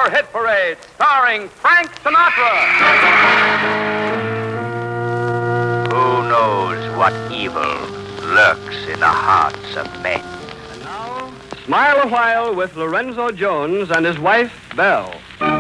Silver Hit Parade, starring Frank Sinatra. Who knows what evil lurks in the hearts of men? And now, Smile a While with Lorenzo Jones and his wife, Belle.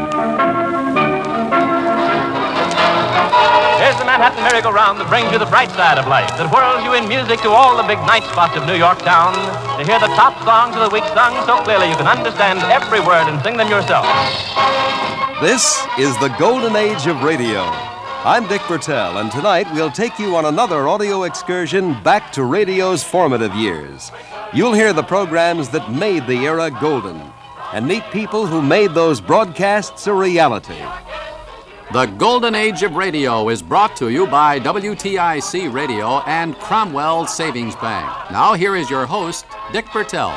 Here's the Manhattan merry-go-round that brings you the bright side of life, that whirls you in music to all the big night spots of New York town, to hear the top songs of the week sung so clearly you can understand every word and sing them yourself. This is the golden age of radio. I'm Dick Bertel, and tonight we'll take you on another audio excursion back to radio's formative years. You'll hear the programs that made the era golden, and meet people who made those broadcasts a reality. The Golden Age of Radio is brought to you by WTIC Radio and Cromwell Savings Bank. Now here is your host, Dick Bertel.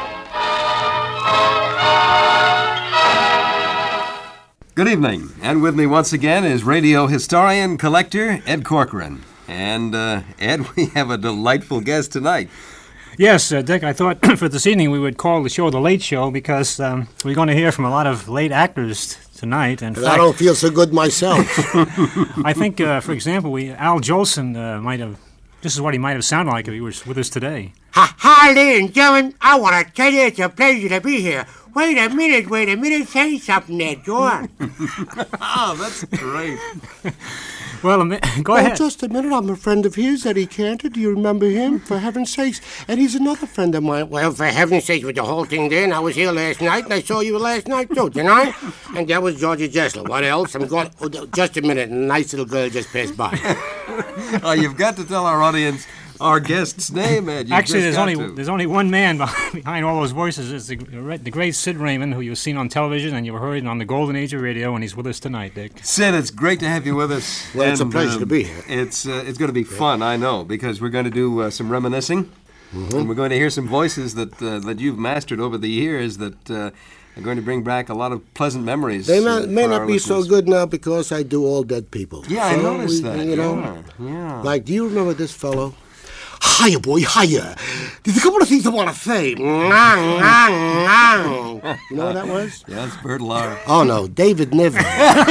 Good evening, and with me once again is radio historian, collector, Ed Corcoran. And, Ed, we have a delightful guest tonight. Yes, Dick, I thought for this evening we would call the show The Late Show because we're going to hear from a lot of late actors tonight. In fact, I don't feel so good myself. I think, for example, Al Jolson might have, this is what he might have sounded like if he was with us today. Hi, ladies and gentlemen. I want to tell you it's a pleasure to be here. Wait a minute. Say something there. Go on. Oh, that's great. Well, go ahead. Just a minute. I'm a friend of his, Eddie Cantor. Do you remember him? For heaven's sakes. And he's another friend of mine. Well, for heaven's sakes, with the whole thing then, I was here last night, and I saw you last night, too, didn't I? And that was Georgia Jessler. What else? I'm going... Oh, just a minute. A nice little girl just passed by. Oh, you've got to tell our audience our guest's name, Ed. Actually, there's only one man behind all those voices. It's the great Sid Raymond, who you've seen on television and you heard on the Golden Age of Radio, and he's with us tonight, Dick. Sid, it's great to have you with us. Well, it's a pleasure to be here. It's going to be fun, I know, because we're going to do some reminiscing, and we're going to hear some voices that you've mastered over the years that are going to bring back a lot of pleasant memories. They may not be listeners. so good now because I do all dead people. Yeah, I noticed that. You know, yeah. Like, do you remember this fellow? Hiya, boy, hiya. There's a couple of things I want to say. You know what that was? Yeah, it's Bert Lahr. Oh, no, David Niven.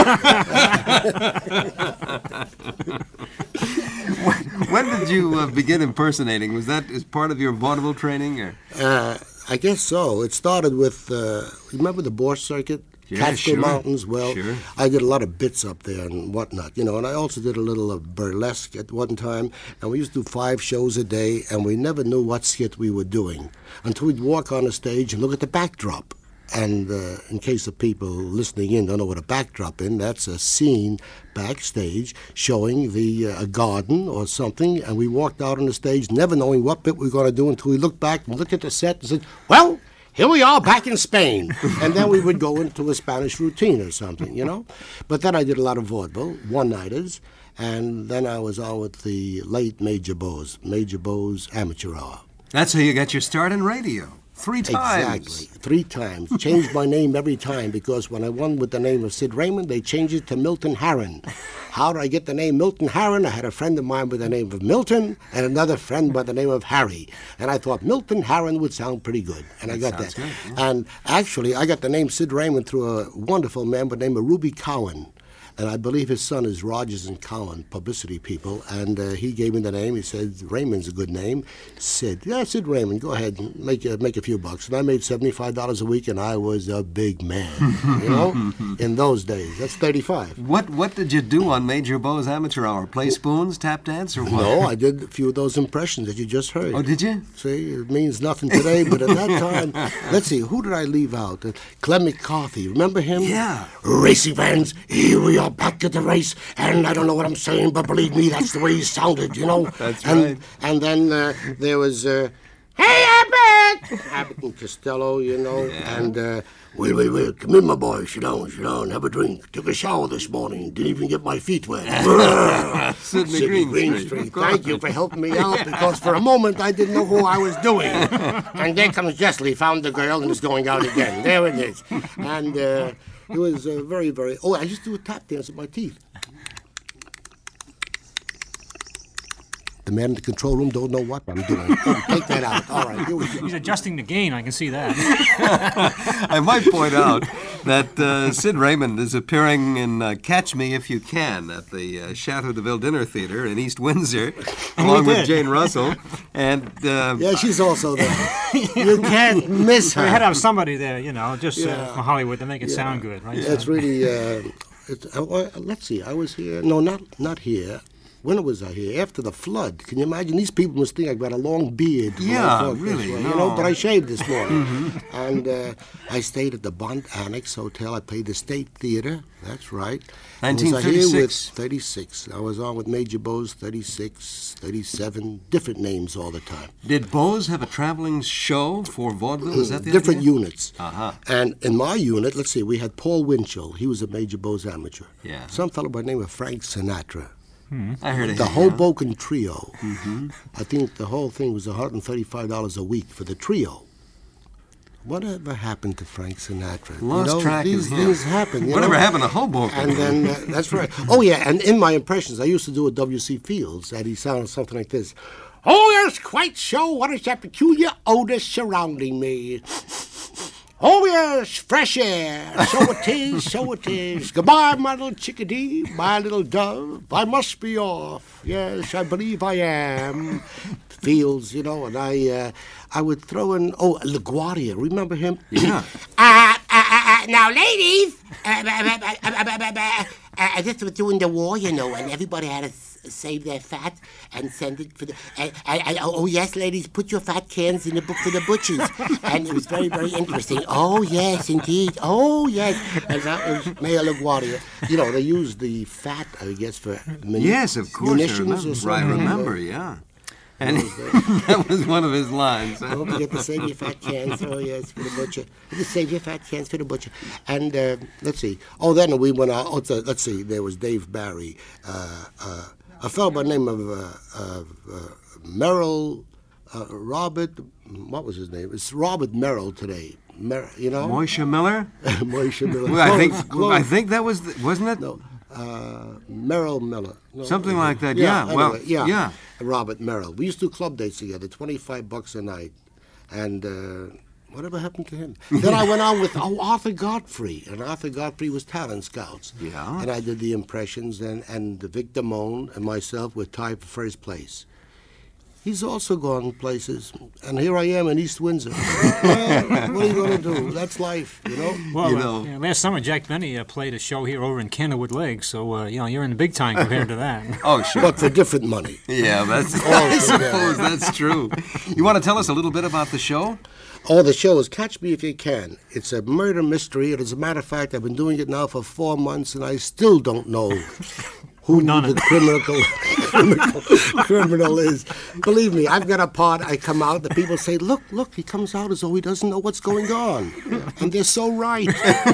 When did you begin impersonating? Was that as part of your vaudeville training? Or? I guess so. It started with, remember the Borscht Circuit? Yeah, Catskill sure. Mountains. Well, Sure. I did a lot of bits up there and whatnot, you know, and I also did a little of burlesque at one time, and we used to do 5 shows a day, and we never knew what skit we were doing until we'd walk on the stage and look at the backdrop. And in case the people listening in don't know what a backdrop is, that's a scene backstage showing a garden or something, and we walked out on the stage never knowing what bit we were going to do until we looked back and looked at the set and said, well, here we are back in Spain. And then we would go into a Spanish routine or something, you know. But then I did a lot of vaudeville, one-nighters, and then I was on with the late Major Bowes Amateur Hour. That's how you got your start in radio. 3 times. Exactly. 3 times. Changed my name every time because when I won with the name of Sid Raymond, they changed it to Milton Harron. How did I get the name Milton Harron? I had a friend of mine by the name of Milton and another friend by the name of Harry. And I thought Milton Harron would sound pretty good. And I got that. Good, yeah. And actually, I got the name Sid Raymond through a wonderful man by the name of Ruby Cowan. And I believe his son is Rogers and Cowan, publicity people. And he gave me the name. He said, Raymond's a good name. Sid. Yeah, Sid Raymond. Go ahead and make a few bucks. And I made $75 a week, and I was a big man, you know, in those days. That's 35. What did you do on Major Bowes Amateur Hour? Play spoons, tap dance, or what? No, I did a few of those impressions that you just heard. Oh, did you? See, it means nothing today, but at that time, let's see, who did I leave out? Clem McCarthy. Remember him? Yeah. Racing fans, here we are back at the race, and I don't know what I'm saying, but believe me, that's the way he sounded, you know. That's right. And then there was, hey, Abbott and Costello, you know, Yeah. and, Wait, come in, my boy, sit down, have a drink. Took a shower this morning, didn't even get my feet wet. Sidney Greenstreet. Thank you for helping me out, because for a moment I didn't know who I was doing. And there comes Jessley, found the girl, and is going out again. There it is. And it was very, very... Oh, I used to do a tap dance with my teeth. The man in the control room don't know what I'm doing. Oh, take that out. All right, here we go. He's adjusting the gain. I can see that. I might point out that Sid Raymond is appearing in Catch Me If You Can at the Chateau de Ville Dinner Theater in East Windsor, along with Jane Russell. And yeah, she's also there. You can't miss her. We had to have somebody there, just from Hollywood to make it sound good, right? It's really. Let's see. I was here. No, not here. When was I here? After the flood. Can you imagine? These people must think I've got a long beard. Yeah, really. No. But I shaved this morning. And I stayed at the Bond Annex Hotel. I played the State Theater. That's right. 1936. 36. I was on with Major Bose, 36, 37, different names all the time. Did Bose have a traveling show for vaudeville? Is that the different idea? Units. Uh-huh. And in my unit, let's see, we had Paul Winchell. He was a Major Bose amateur. Yeah. Some fellow by the name of Frank Sinatra. I heard of the him, Hoboken Trio. I think the whole thing was $135 a week for the trio. Whatever happened to Frank Sinatra? Lost track these of him. things happen. Whatever happened to Hoboken? And then, that's right. Oh, yeah, and in my impressions, I used to do a W.C. Fields, and he sounded something like this. Oh, yes, quite so. What is that peculiar odor surrounding me? Oh, yes, fresh air. So it is, so it is. Goodbye, my little chickadee, my little dove. I must be off. Yes, I believe I am. Fields, and I would throw in, LaGuardia. Remember him? Yeah. Now, ladies, this was during the war, and everybody had to save their fat and send it for the... oh, yes, ladies, put your fat cans in the book for the butchers. And it was very, very interesting. Oh, yes, indeed. Oh, yes. And that was Mayor LaGuardia. They used the fat, I guess, for yes, of course, munitions or something. I remember, yeah. And that was one of his lines. Don't forget to save your fat cans. Oh, yes, for the butcher. Just save your fat cans for the butcher. And let's see. Oh, then we went out. Let's see. There was Dave Barry. A fellow by the name of Merrill, Robert, what was his name? It's Robert Merrill today. Moisha Miller? Moisha Miller. Well, I think that was, wasn't it? No. Merrill Miller. No, something like that, yeah. Yeah. Well, anyway, yeah. Robert Merrill. We used to do club dates together, $25 a night. And whatever happened to him? Then I went on with Arthur Godfrey. And Arthur Godfrey was Talent Scouts. Yeah. And I did the impressions, and Vic Damone and myself were tied for first place. He's also gone places, and here I am in East Windsor. Well, what are you going to do? That's life, Well, last summer Jack Benny played a show here over in Candlewood Lake, so you're in the big time compared to that. Oh, sure. But for different money. Yeah, I suppose that's true. You want to tell us a little bit about the show? Oh, the show is Catch Me If You Can. It's a murder mystery, and as a matter of fact, I've been doing it now for 4 months, and I still don't know who the criminal is. Believe me, I've got a part. I come out, the people say, look, he comes out as though he doesn't know what's going on. And they're so right.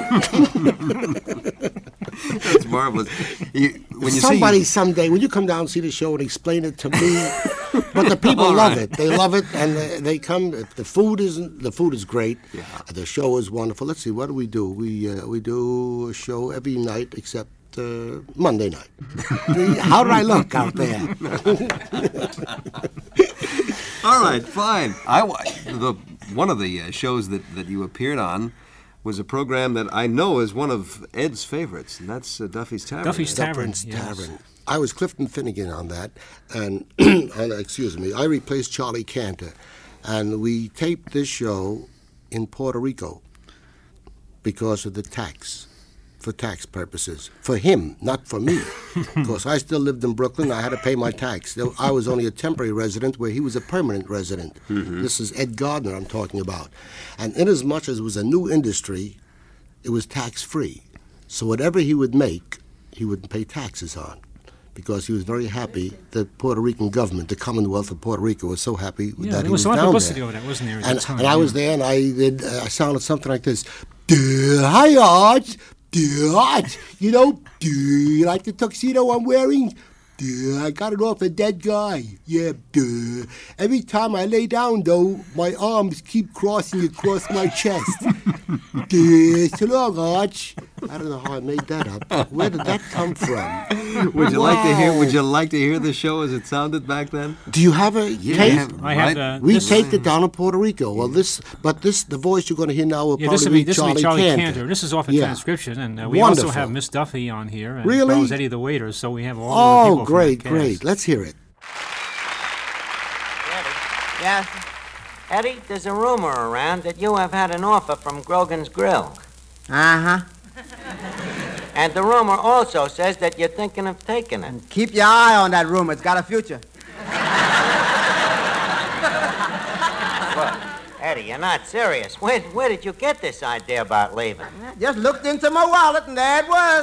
That's marvelous. Somebody someday, when you come down and see the show and explain it to me, but the people love it. They love it, and they come. The food is great. Yeah. The show is wonderful. Let's see, what do? We do a show every night except Monday night. How do I look out there? All right, fine. One of the shows that you appeared on was a program that I know is one of Ed's favorites, and that's Duffy's Tavern. Duffy's Tavern. Tavern. I was Clifton Finnegan on that, and I replaced Charlie Cantor, and we taped this show in Puerto Rico because of the tax. For tax purposes. For him, not for me. Because I still lived in Brooklyn. I had to pay my tax. I was only a temporary resident where he was a permanent resident. Mm-hmm. This is Ed Gardner I'm talking about. And inasmuch as it was a new industry, it was tax-free. So whatever he would make, he would pay taxes on. Because he was very happy. The Puerto Rican government, the Commonwealth of Puerto Rico, was so happy that he was down there. There was a lot of publicity over that, wasn't there? And I was there, and I sounded something like this. Hi, Arch. Arch, do you like the tuxedo I'm wearing? I got it off a dead guy. Yeah, every time I lay down, though, my arms keep crossing across my chest. So long, Arch. I don't know how I made that up. Where did that come from? Would you like to hear the show as it sounded back then? Do you have a tape? I have We taped it down in Puerto Rico. Well, the voice you're going to hear now will probably be Charlie Cantor. This is off a transcription, and we Wonderful. also have Miss Duffy on here, and Really? as well as Eddie the waiter. So we have all the people from that cast. Great. Let's hear it. Yeah? Eddie, there's a rumor around that you have had an offer from Grogan's Grill. Uh-huh. And the rumor also says that you're thinking of taking it. Keep your eye on that rumor. It's got a future. Look, Eddie, you're not serious. Where did you get this idea about leaving? Just looked into my wallet, and there it was.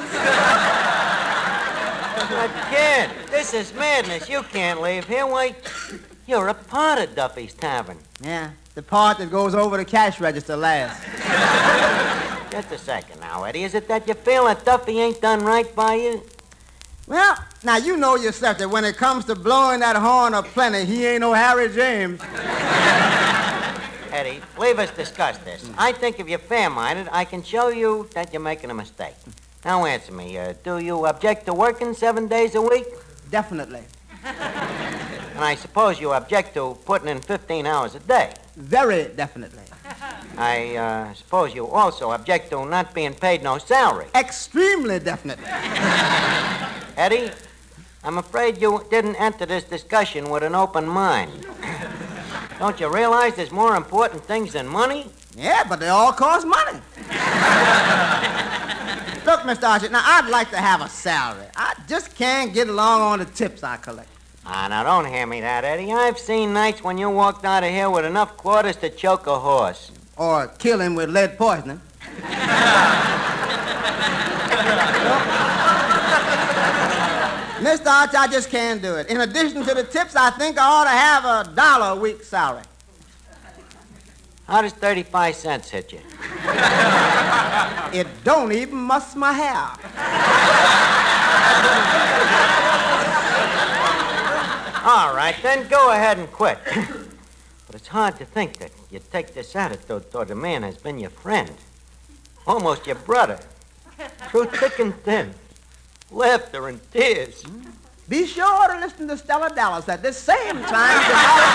But kid, this is madness. You can't leave here. Why, you're a part of Duffy's Tavern. Yeah, the part that goes over the cash register last. Just a second now, Eddie. Is it that you feel that Duffy ain't done right by you? Well, now you know yourself that when it comes to blowing that horn of plenty, he ain't no Harry James. Eddie, leave us discuss this. I think if you're fair-minded, I can show you that you're making a mistake. Now answer me. Do you object to working 7 days a week? Definitely. And I suppose you object to putting in 15 hours a day. Very definitely. I suppose you also object to not being paid no salary. Extremely definitely. Eddie, I'm afraid you didn't enter this discussion with an open mind. Don't you realize there's more important things than money? Yeah, but they all cost money. Look, Mr. Archie, now I'd like to have a salary. I just can't get along on the tips I collect. Now don't hand me that, Eddie. I've seen nights when you walked out of here with enough quarters to choke a horse. Or kill him with lead poisoning. Mr. Archie, I just can't do it. In addition to the tips, I think I ought to have $1 a week salary. How does 35 cents hit you? It don't even muss my hair. All right, then go ahead and quit. But it's hard to think that you take this attitude toward a man who's been your friend. Almost your brother. Through thick and thin. Laughter and tears. Be sure to listen to Stella Dallas at this same time tomorrow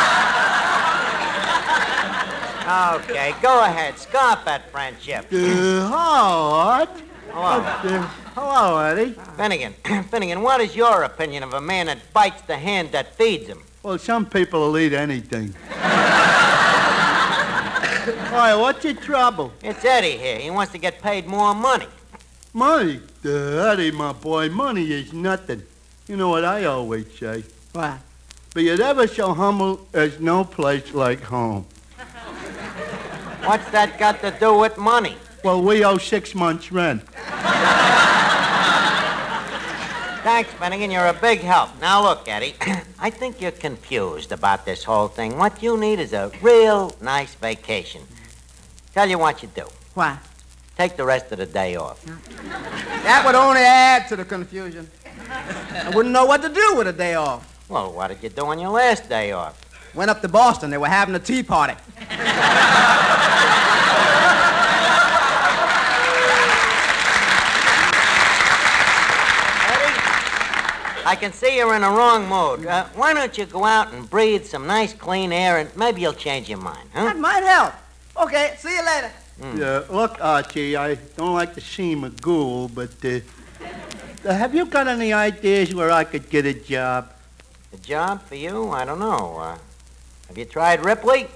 morning. Okay, go ahead. Scoff at friendship. Howard. Hello. Hello, Eddie. Finnegan, what is your opinion of a man that bites the hand that feeds him? Well, some people will eat anything. Why, what's your trouble? It's Eddie here. He wants to get paid more money. Money? Eddie, my boy, money is nothing. You know what I always say? What? Be it ever so humble, there's no place like home. What's that got to do with money? Well, we owe 6 months' rent. Thanks, Finnegan. You're a big help. Now, look, Eddie, I think you're confused about this whole thing. What you need is a real nice vacation. Tell you what you do. What? Take the rest of the day off. That would only add to the confusion. I wouldn't know what to do with a day off. Well, what did you do on your last day off? Went up to Boston. They were having a tea party. I can see you're in a wrong mood. Why don't you go out and breathe some nice, clean air, and maybe you'll change your mind, huh? That might help. Okay, see you later. Yeah, look, Archie, I don't like to seem a ghoul, but have you got any ideas where I could get a job? A job for you? I don't know. Have you tried Ripley?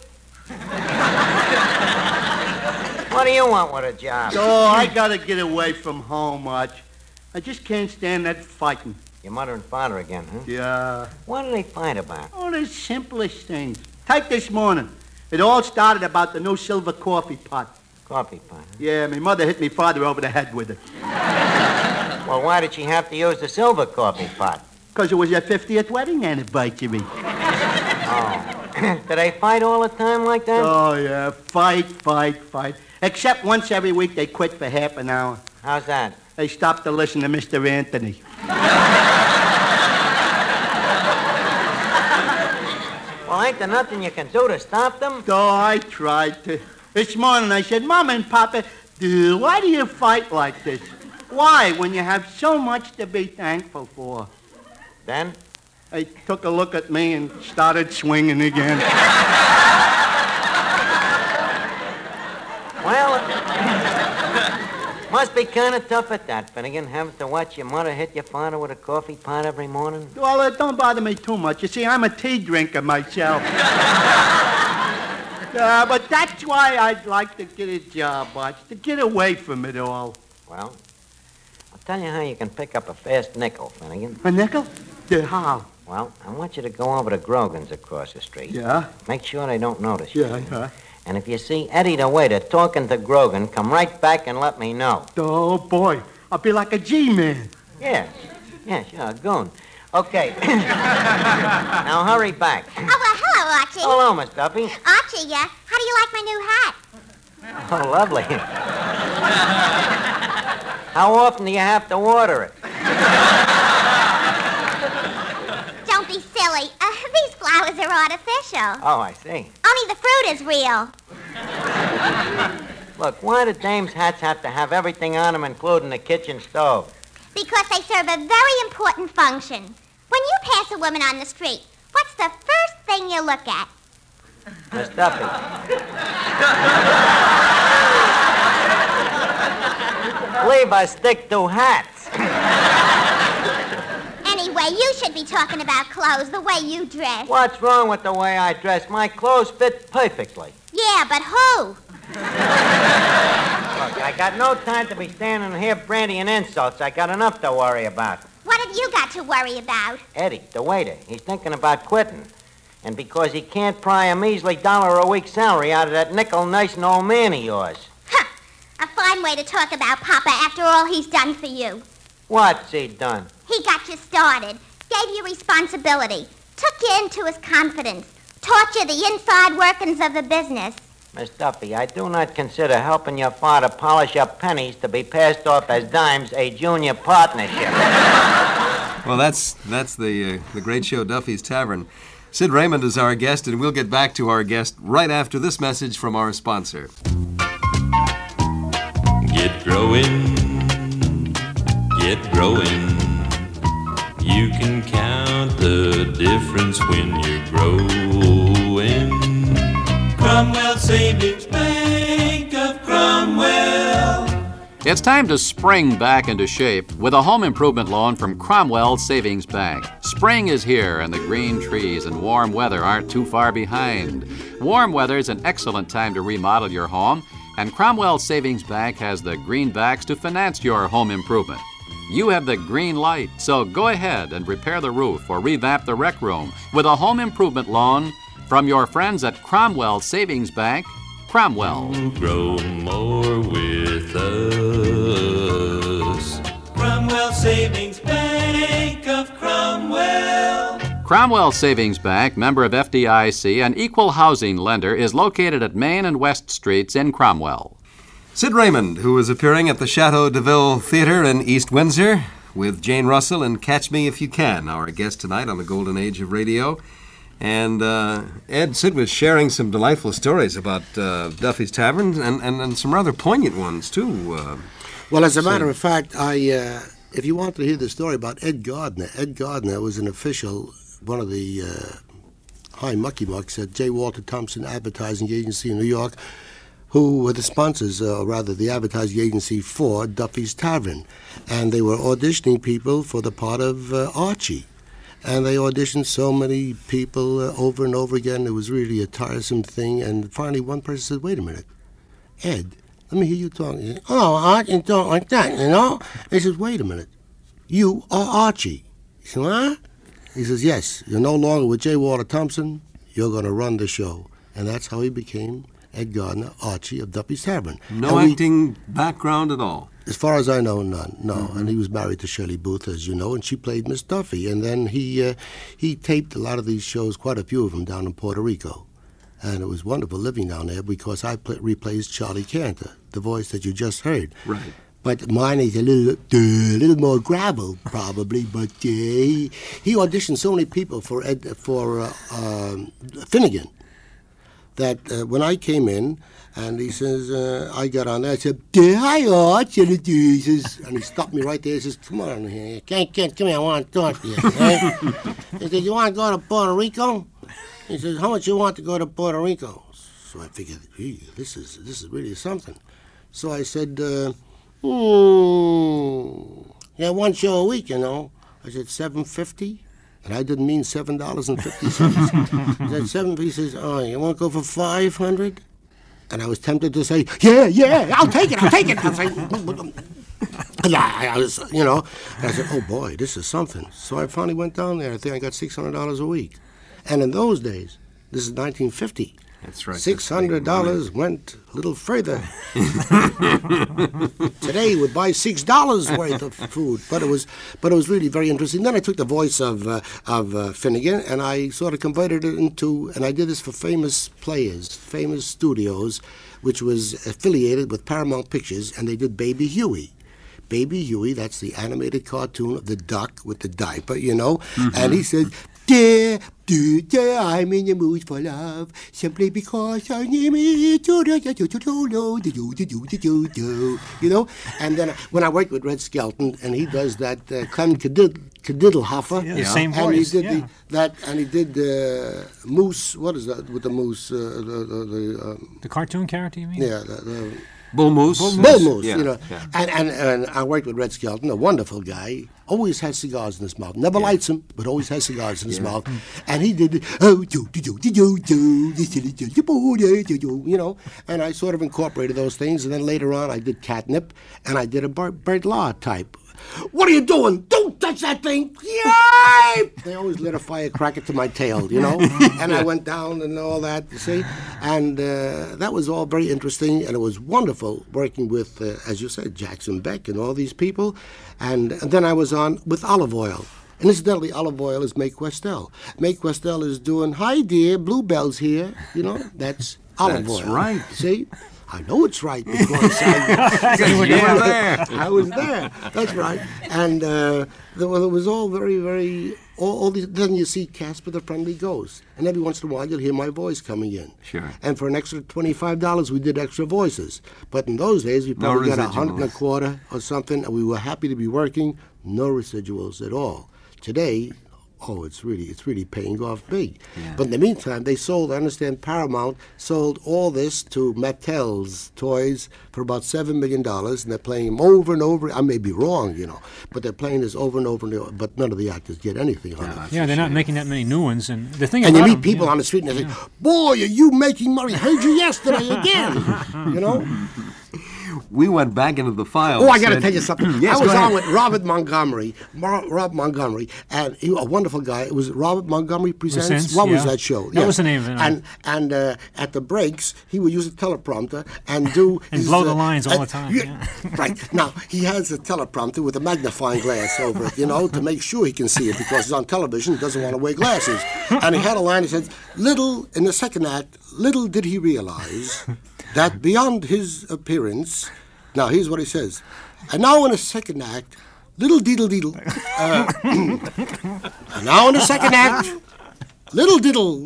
What do you want with a job? Oh, I gotta get away from home, Arch. I just can't stand that fighting. Your mother and father again, huh? Yeah. What do they fight about? Oh, the simplest things. Take this morning. It all started about the new silver coffee pot. Coffee pot, huh? Yeah, my mother hit me father over the head with it. Well, why did she have to use the silver coffee pot? Because it was their 50th wedding anniversary. Oh. Do they fight all the time like that? Oh, yeah. Fight. Except once every week they quit for half an hour. How's that? They stopped to listen to Mr. Anthony. Well, ain't there nothing you can do to stop them? Oh, I tried to. This morning I said, Mom and Papa, Dude, why do you fight like this? Why, when you have so much to be thankful for? Then? He took a look at me and started swinging again. Well, must be kind of tough at that, Finnegan, having to watch your mother hit your father with a coffee pot every morning. Well, it don't bother me too much. You see, I'm a tea drinker myself. But that's why I'd like to get a job, Arch, to get away from it all. Well, I'll tell you how you can pick up a fast nickel, Finnegan. A nickel? How? Well, I want you to go over to Grogan's across the street. Yeah? Make sure they don't notice you. Yeah. And if you see Eddie the waiter talking to Grogan, come right back and let me know. Oh, boy. I'll be like a G-man. Yeah, sure, goon. Okay. Now hurry back. Oh, well, hello, Archie. Hello, Miss Duffy. Archie, how do you like my new hat? Oh, lovely. How often do you have to water it? Don't be silly. These flowers are artificial. Oh, I see. Only the fruit is real. Look, why do dames' hats have to have everything on them, including the kitchen stove? Because they serve a very important function. When you pass a woman on the street, what's the first thing you look at? Miss Duffy. Believe I stick to hats. Anyway, you should be talking about clothes, the way you dress. What's wrong with the way I dress? My clothes fit perfectly. Yeah, but who? Look, I got no time to be standing here brandying insults. I got enough to worry about. What have you got to worry about? Eddie, the waiter, he's thinking about quitting. And because he can't pry a measly $1 a week salary out of that nickel-nursing old man of yours. Huh! A fine way to talk about Papa after all he's done for you. What's he done? He got you started, gave you responsibility, took you into his confidence, taught you the inside workings of the business. Miss Duffy, I do not consider helping your father polish up pennies to be passed off as dimes a junior partnership. Well, that's the great show, Duffy's Tavern. Sid Raymond is our guest, and we'll get back to our guest right after this message from our sponsor. Get growing. You can count the difference when you're growing. Cromwell Savings Bank of Cromwell. It's time to spring back into shape with a home improvement loan from Cromwell Savings Bank. Spring is here, and the green trees and warm weather aren't too far behind. Warm weather is an excellent time to remodel your home, and Cromwell Savings Bank has the greenbacks to finance your home improvement. You have the green light, so go ahead and repair the roof or revamp the rec room with a home improvement loan from your friends at Cromwell Savings Bank. Cromwell. Grow more with us. Cromwell Savings Bank of Cromwell. Cromwell Savings Bank, member of FDIC and equal housing lender, is located at Main and West Streets in Cromwell. Sid Raymond, who is appearing at the Chateau de Ville Theater in East Windsor with Jane Russell and Catch Me If You Can, our guest tonight on the Golden Age of Radio. And Sid was sharing some delightful stories about Duffy's Tavern and some rather poignant ones, too. Well, as a matter of fact, if you want to hear the story about Ed Gardner was an official, one of the high mucky mucks at J. Walter Thompson Advertising Agency in New York, who were the sponsors, or rather the advertising agency for Duffy's Tavern. And they were auditioning people for the part of Archie. And they auditioned so many people over and over again. It was really a tiresome thing. And finally one person said, wait a minute, Ed, let me hear you talk. He said, oh, Archie talk like that, you know? He says, wait a minute, you are Archie. He said, what? He says, yes, you're no longer with J. Walter Thompson. You're going to run the show. And that's how he became Ed Gardner, Archie of Duffy's Tavern. No acting background at all? As far as I know, none, no. Mm-hmm. And he was married to Shirley Booth, as you know, and she played Miss Duffy. And then he taped a lot of these shows, quite a few of them, down in Puerto Rico. And it was wonderful living down there because I replaced Charlie Cantor, the voice that you just heard. Right. But mine is a little more gravel, probably. But he auditioned so many people for Finnegan. that when I came in, and he says, I got on there, I said, hi, Art, and he stopped me right there. He says, come on here. Can't, come here, I want to talk to you. Right? He said, you want to go to Puerto Rico? He says, how much you want to go to Puerto Rico? So I figured, this is really something. So I said, yeah, one show a week, you know. I said, $7.50? And I didn't mean $7.50. He said, $7. He says, oh, you want to go for $500? And I was tempted to say, yeah, I'll take it. I'll say, I was, you know. And I said, oh, boy, this is something. So I finally went down there. I think I got $600 a week. And in those days, this is 1950. That's right. $600 went a little further. Today would buy $6 worth of food, but it was really very interesting. Then I took the voice of Finnegan, and I sort of converted it into, and I did this for Famous Players, Famous Studios, which was affiliated with Paramount Pictures, and they did Baby Huey. Baby Huey, that's the animated cartoon of the duck with the diaper, you know, and he said, dear, I'm in the mood for love, simply because I need me to you know. And then when I worked with Red Skelton, and he does that Clem Kadiddlehoffer, same and voice. He did he did Moose. What is that with the moose? The cartoon character, you mean? Yeah, the Bull Moose. Bull Moose, yeah, you know. Yeah. And I worked with Red Skelton, a wonderful guy. Always has cigars in his mouth. Never lights them, but always has cigars in his mouth. And he did, you know. And I sort of incorporated those things. And then later on, I did Catnip, and I did a Bert Law type. What are you doing? Don't touch that thing! Yay! They always lit a firecracker to my tail, you know? And I went down and all that, you see? And that was all very interesting, and it was wonderful working with, as you said, Jackson Beck and all these people. And then I was on with Olive Oil. And incidentally, Olive Oil is Mae Questel. Mae Questel is doing, hi dear, Bluebell's here. You know, that's Olive Oil. That's right. See? I know it's right because you were there. I was there. That's right. And it was all very, very. All these. Then you see Casper the Friendly Ghost, and every once in a while you'll hear my voice coming in. Sure. And for an extra $25, we did extra voices. But in those days, we probably got $125 or something, and we were happy to be working. No residuals at all. Today. Oh, it's really paying off big. Yeah. But in the meantime, they sold, I understand Paramount sold all this to Mattel's toys for about $7 million, and they're playing them over and over. I may be wrong, you know, but they're playing this over and over and over, but none of the actors get anything on it. Yeah, they're not making that many new ones. And the thing and about you meet people on the street and they say, boy, are you making money? Heard you yesterday again, you know? We went back into the files. Oh, I got to tell you something. Yes, I was go ahead. on with Robert Montgomery, and he was a wonderful guy. It was Robert Montgomery Presents. What was that show? That was the name of it. And at the breaks, he would use a teleprompter and do and blow the lines all the time. Right. Now, he has a teleprompter with a magnifying glass over it, you know, to make sure he can see it because he's on television, doesn't want to wear glasses. And he had a line, he said, in the second act, little did he realize that beyond his appearance, now here's what he says, and now in the second act, little diddle, and now in the second act, little diddle,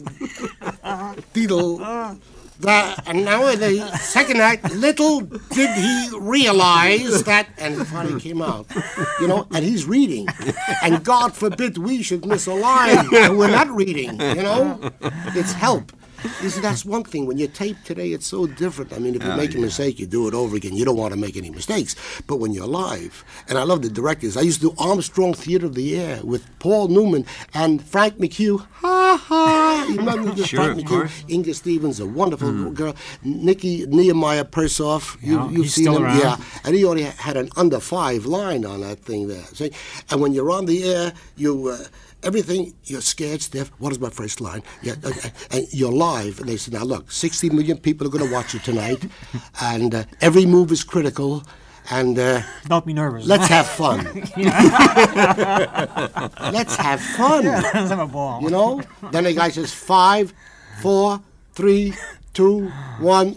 and now in the second act, little did he realize that, and it finally came out, you know, and he's reading, and God forbid we should miss a line, and we're not reading, you know, it's help. You see, that's one thing. When you tape today, it's so different. I mean, if you make a mistake, you do it over again. You don't want to make any mistakes. But when you're live, and I love the directors. I used to do Armstrong Theater of the Air with Paul Newman and Frank McHugh. Ha ha! You remember Frank McHugh? Inga Stevens, a wonderful girl. Nikki Nehemiah Persoff. You've seen him, around. yeah. And he only had an under 5 line on that thing there. See? And when you're on the air, you. Everything, you're scared stiff. What is my first line? Yeah, and you're live. And they say, now look, 60 million people are going to watch you tonight. And every move is critical. And don't be nervous. Let's have fun. Let's have fun. Yeah, let's have a ball. You know? Then the guy says 5, 4, 3, 2, 1.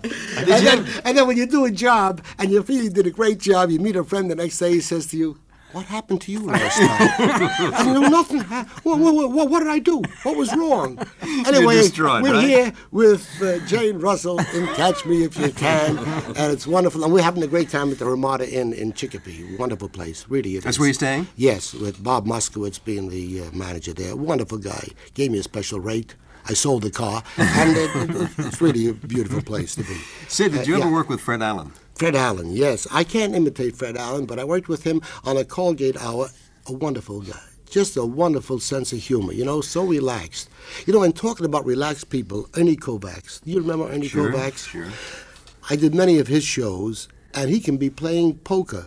And then when you do a job and you feel you did a great job, you meet a friend the next day, he says to you, what happened to you last night? I know nothing. What did I do? What was wrong? Anyway, destroyed, we're right? here with Jane Russell in Catch Me If You Can, and it's wonderful. And we're having a great time at the Ramada Inn in Chicopee. Wonderful place, really. That's where you're staying? Yes, with Bob Moskowitz being the manager there. Wonderful guy. Gave me a special rate. I sold the car, and it's really a beautiful place to be. Sid, did you ever yeah. work with Fred Allen? Fred Allen, yes. I can't imitate Fred Allen, but I worked with him on a Colgate Hour. A wonderful guy. Just a wonderful sense of humor, so relaxed. And talking about relaxed people, Ernie Kovacs. Do you remember Ernie Kovacs? Sure. I did many of his shows, and he can be playing poker.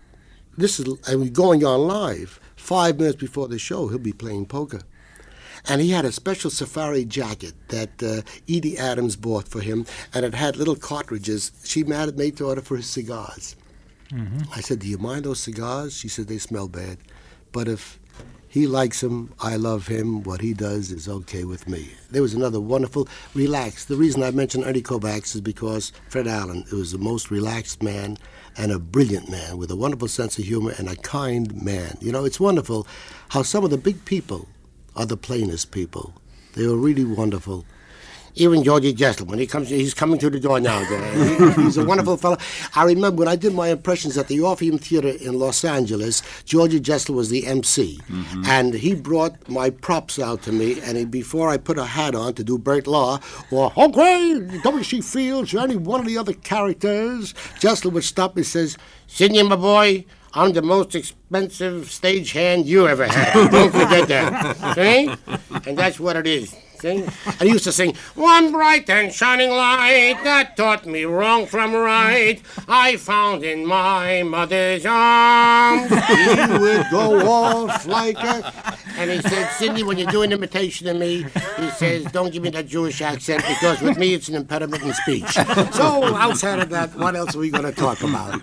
This is going on live. 5 minutes before the show, he'll be playing poker. And he had a special safari jacket that Edie Adams bought for him, and it had little cartridges she made to order for his cigars. Mm-hmm. I said, do you mind those cigars? She said, they smell bad. But if he likes them, I love him. What he does is okay with me. There was another wonderful, relaxed. The reason I mentioned Ernie Kovacs is because Fred Allen was the most relaxed man and a brilliant man with a wonderful sense of humor and a kind man. It's wonderful how some of the big people are the plainest people. They were really wonderful. Even Georgie Jessel, when he's coming to the door now. He's a wonderful fellow. I remember when I did my impressions at the Orpheum Theater in Los Angeles, Georgie Jessel was the MC. Mm-hmm. And he brought my props out to me, and before I put a hat on to do Bert Law, or okay, W.C. Fields, or any one of the other characters, Jessel would stop and says, Sidney, my boy, I'm the most expensive stagehand you ever had. Don't forget that. See? And that's what it is. See? I used to sing, one bright and shining light that taught me wrong from right, I found in my mother's arms. He would go off like a... And he said, Sidney, when you do an imitation of me, he says, don't give me that Jewish accent, because with me it's an impediment in speech. So outside of that, what else are we going to talk about?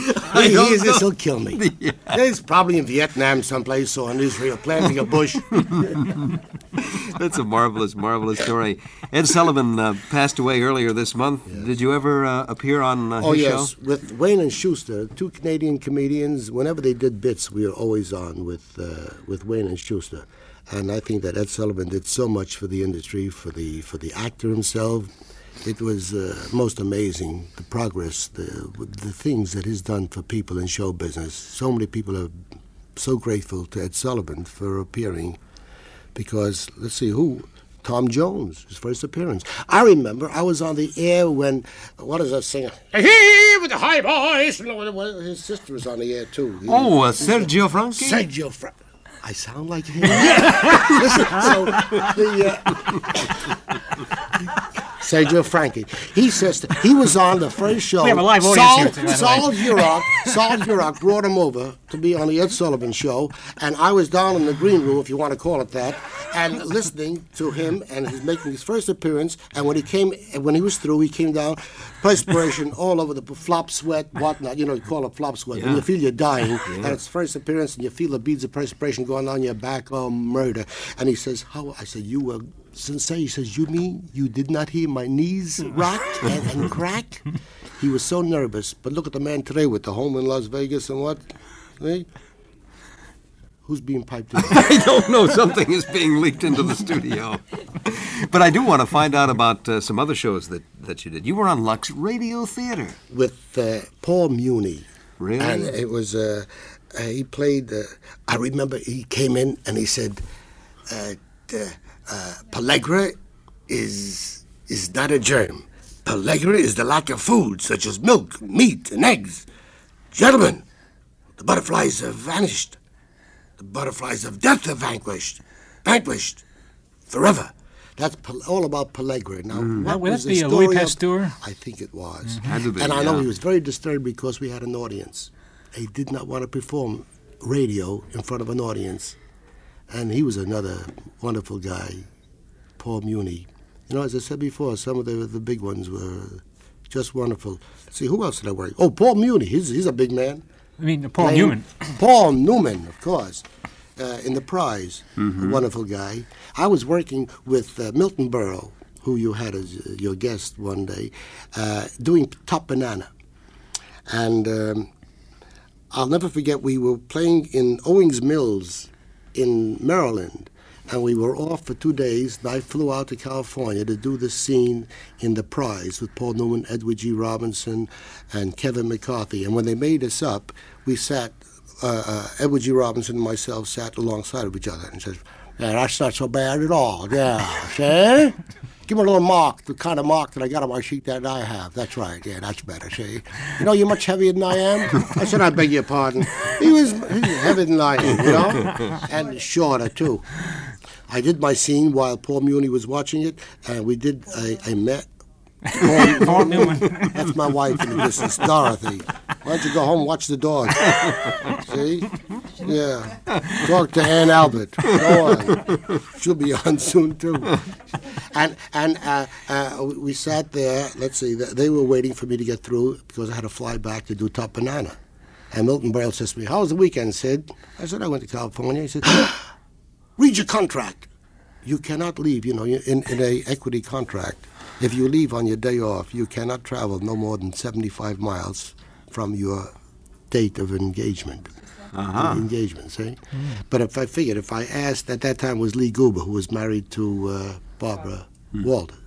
This'll kill me. Yeah. He's probably in Vietnam someplace or in Israel planting a bush. That's a marvelous story. Ed Sullivan passed away earlier this month. Yes. Did you ever appear on his show? Oh, yes. With Wayne and Schuster, two Canadian comedians. Whenever they did bits, we were always on with Wayne and Schuster. And I think that Ed Sullivan did so much for the industry, for the actor himself. It was most amazing, the progress, the things that he's done for people in show business. So many people are so grateful to Ed Sullivan for appearing. Because, let's see, Tom Jones, his first appearance. I remember I was on the air when, what is that singer? Hey, with the high voice. His sister was on the air, too. Sergio Franchi? Sergio Franchi. I sound like him. Listen, Sergio Franchi. He says he was on the first show. We have a live audience here. Sol Girac brought him over to be on the Ed Sullivan Show, and I was down in the green room, if you want to call it that, and listening to him, and he's making his first appearance. And when he was through, he came down, perspiration all over the flop sweat, whatnot. You call it flop sweat. Yeah. When you feel you're dying, and it's first appearance, and you feel the beads of perspiration going on your back. Oh, murder! And he says, "How?" I said, "You were." Sensei, he says, you mean you did not hear my knees rock and crack? He was so nervous. But look at the man today with the home in Las Vegas and what? See? Who's being piped in? I don't know. Something is being leaked into the studio. But I do want to find out about some other shows that you did. You were on Lux Radio Theater. With Paul Muni. Really? And it was, he played, I remember he came in and he said, pellagra is not a germ. Pellagra is the lack of food, such as milk, meat, and eggs. Gentlemen, the butterflies have vanished. The butterflies of death have vanquished forever. That's all about pellagra. Now, would that be Louis Pasteur? I think it was. Mm-hmm. And I know he was very disturbed because we had an audience. He did not want to perform radio in front of an audience. And he was another wonderful guy, Paul Muni. As I said before, some of the big ones were just wonderful. Let's see, who else did I work? Oh, Paul Muni. He's a big man. I mean, Paul Newman. Paul Newman, of course, in The Prize. A wonderful guy. I was working with Milton Berle, who you had as your guest one day, doing Top Banana. And I'll never forget, we were playing in Owings Mills in Maryland, and we were off for 2 days, and I flew out to California to do this scene in The Prize with Paul Newman, Edward G. Robinson, and Kevin McCarthy. And when they made us up, we sat, Edward G. Robinson and myself sat alongside of each other and said, yeah, that's not so bad at all, yeah, see? Give me a little mark, the kind of mark that I got on my sheet that I have. That's right, yeah, that's better, see? You know, you're much heavier than I am. I said, I beg your pardon. He was heavier than I am, you know? And shorter, too. I did my scene while Paul Muni was watching it, and we did a met. Paul Newman. That's my wife in the business, Dorothy. Why don't you go home and watch the dog? See? Yeah. Talk to Ann Albert. Go on. She'll be on soon, too. And we sat there. Let's see. They were waiting for me to get through because I had to fly back to do Top Banana. And Milton Berle says to me, how was the weekend, Sid? I said, I went to California. He said, read your contract. You cannot leave, you know, in a equity contract. If you leave on your day off, you cannot travel no more than 75 miles from your date of engagement. Engagement, see? But if I figured, if I asked, at that time was Lee Goober, who was married to Barbara Walters.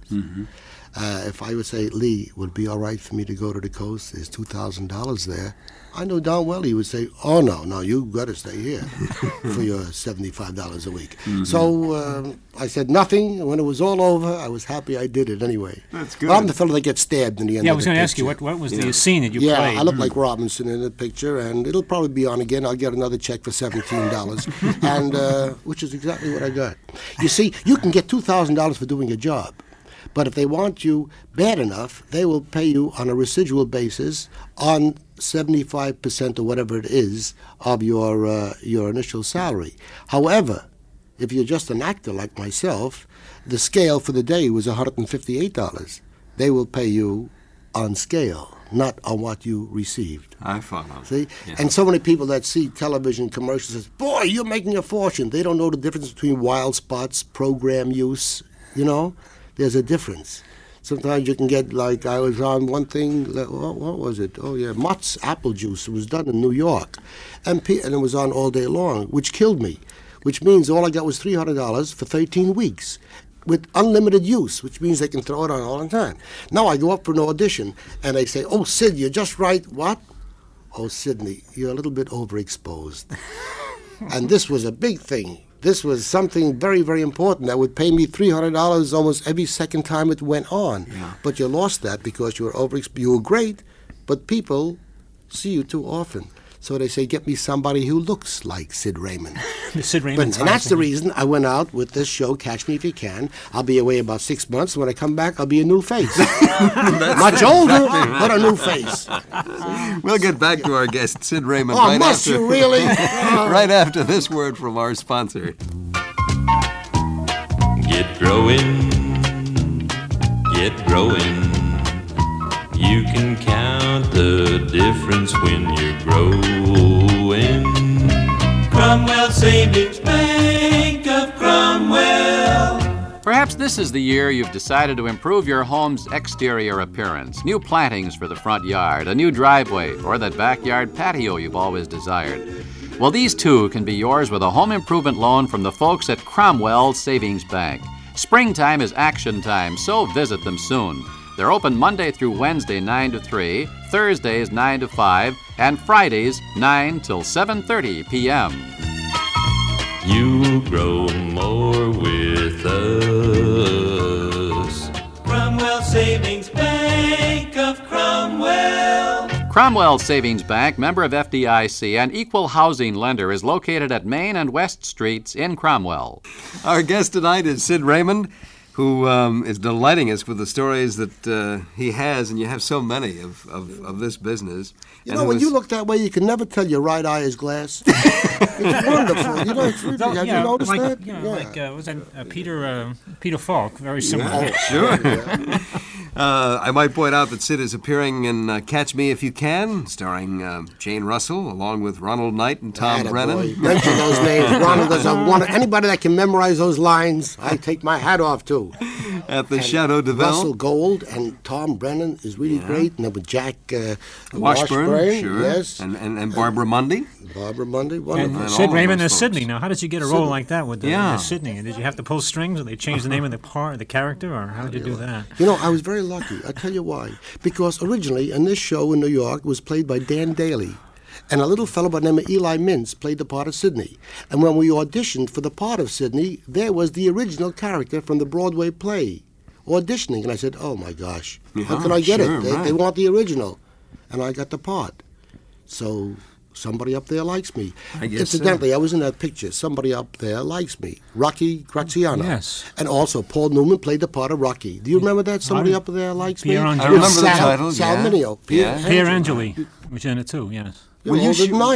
If I would say, Lee, would it be all right for me to go to the coast? There's $2,000 there. I know darn well he would say, oh, no, you got to stay here for your $75 a week. So I said nothing. When it was all over, I was happy I did it anyway. That's good. But I'm the fellow that gets stabbed in the end of the Yeah, I was going to ask picture. you, what was the scene that you played? Yeah, I look like Robinson in the picture, and it'll probably be on again. I'll get another check for $17, and which is exactly what I got. You see, you can get $2,000 for doing a job. But if they want you bad enough, they will pay you on a residual basis on 75% or whatever it is of your initial salary. However, if you're just an actor like myself, the scale for the day was $158. They will pay you on scale, not on what you received. I follow. See? Yeah. And so many people that see television commercials say, boy, you're making a fortune. They don't know the difference between wild spots, program use, you know? There's a difference. Sometimes you can get, like, I was on one thing, what was it? Oh, yeah, Mott's Apple Juice. It was done in New York. And it was on all day long, which killed me, which means all I got was $300 for 13 weeks with unlimited use, which means they can throw it on all the time. Now I go up for an audition, and they say, oh, Sid, you're just right. What? Oh, Sidney, you're a little bit overexposed. And this was a big thing. This was something very, very important that would pay me $300 almost every second time it went on. Yeah. But you lost that because you were overexposed. You were great, but people see you too often. So they say, get me somebody who looks like Sid Raymond. Sid Raymond. And that's the reason I went out with this show, Catch Me If You Can. I'll be away about 6 months. When I come back, I'll be a new face. Much older, but a new face. We'll get back to our guest, Sid Raymond. Oh, must you really? Right after this word from our sponsor. Get growing, get growing. You can count the difference when you're growing. Cromwell Savings Bank of Cromwell. Perhaps this is the year you've decided to improve your home's exterior appearance. New plantings for the front yard, a new driveway, or that backyard patio you've always desired. Well, these too can be yours with a home improvement loan from the folks at Cromwell Savings Bank. Springtime is action time, so visit them soon. They're open Monday through Wednesday, 9 to 3, Thursdays, 9 to 5, and Fridays, 9 till 7:30 p.m. You grow more with us. Cromwell Savings Bank of Cromwell. Cromwell Savings Bank, member of FDIC, and equal housing lender, is located at Main and West Streets in Cromwell. Our guest tonight is Sid Raymond, who is delighting us with the stories that he has, and you have so many of this business. You know, when you look that way, you can never tell your right eye is glass. It's wonderful. You know, it's really, have you noticed that? Yeah, like, was that Peter Falk? Very similar. Yeah, sure. I might point out that Sid is appearing in Catch Me If You Can, starring Jane Russell, along with Ronald Knight and Tom Brennan. Mention those names. Ronald doesn't want anybody that can memorize those lines, I take my hat off to. At the Chateau de Ville. Russell Gold and Tom Brennan is really great. And then with Jack Washburn, sure. Yes. And Barbara Mundy. Barbara Mundy, wonderful. And Sid Raymond as Sidney. Now, how did you get a role like that with Sidney? Did you have to pull strings, or they changed the name of the character, or how did you do that? You know, I was very lucky. I'll tell you why. Because originally, in this show in New York, it was played by Dan Daly. And a little fellow by the name of Eli Mintz played the part of Sidney. And when we auditioned for the part of Sidney, there was the original character from the Broadway play auditioning. And I said, oh, my gosh, how can I get it? They want the original. And I got the part. So somebody up there likes me. Incidentally, I was in that picture. Somebody up there likes me. Rocky Graziano. Yes. And also, Paul Newman played the part of Rocky. Do you remember that? Somebody up there likes me? I remember the title. Sal Mineo. Pierre Angeli was in it, too, yes. Will you